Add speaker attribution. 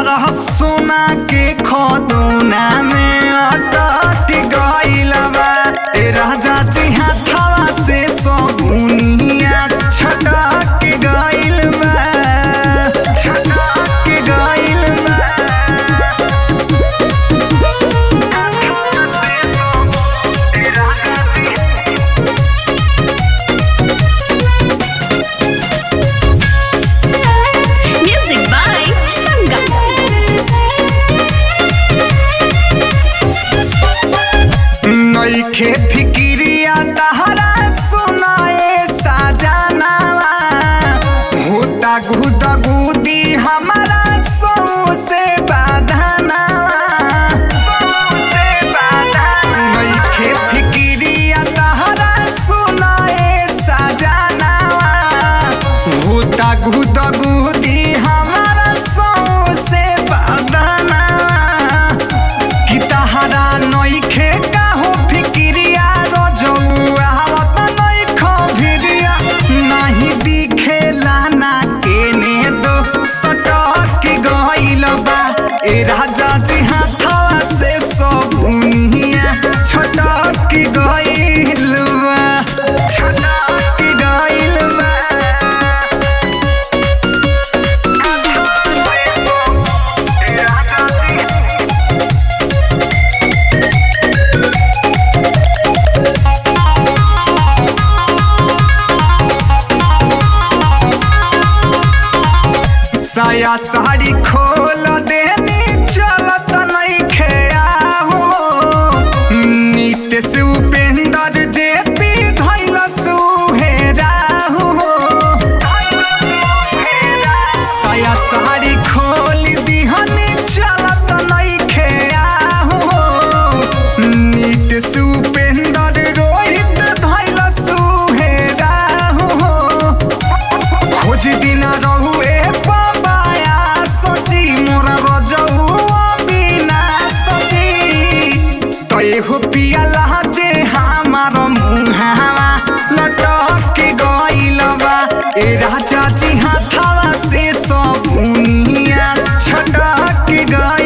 Speaker 1: तहरा सोना के खदौना में अटक गइल बा। ए राजा जी हाथवा से सबुनिया छटक गइल बा, छटक गइल बा।
Speaker 2: Music by Sangam.
Speaker 1: नइखे फिकिरिया तहरा सुनाए साजनावा, होता गुदा गुदी हमारा सौ से बाधनावा। नइखे फिकिरिया तहरा सुनाए साजनावा, होता गुदा गुदी हमारा सौ से बाधनावा। कि तहरा नइखे काहो फिकिरिया रोजौआ आवत नइखो भिरिया, नाही दिखेला ना केने दो सटक गइल बा। ए राजा जी हाथवा से सबुनिया छटक गइल बा, छटक गइल बा। ए राजा जी साया साड़ी खोल देनी चलत नइखे आहो, नीतीश उपेंद्र जेपी धइल सुहेरा हो। साया साड़ी खोल दिहनी चलत नइखे आहो, नीतीश उपेंद्र रोहित धइल सुहेरा हो। खोज दिन रहुए पबाया सची मोरा रजौआ बिना सची, तय हो पियाला जे हमार मुहावा लटक गइल बा। ए राजा जी हाथवा से सबुनिया छटक गइल